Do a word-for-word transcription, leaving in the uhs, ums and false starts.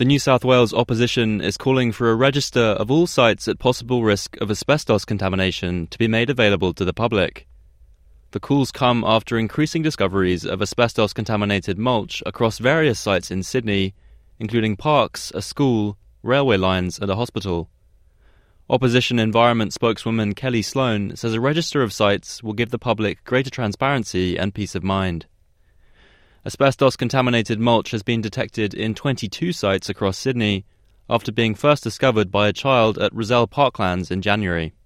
The New South Wales opposition is calling for a register of all sites at possible risk of asbestos contamination to be made available to the public. The calls come after increasing discoveries of asbestos-contaminated mulch across various sites in Sydney, including parks, a school, railway lines and a hospital. Opposition Environment spokeswoman Kelly Sloan says a register of sites will give the public greater transparency and peace of mind. Asbestos-contaminated mulch has been detected in twenty-two sites across Sydney after being first discovered by a child at Rozelle Parklands in January.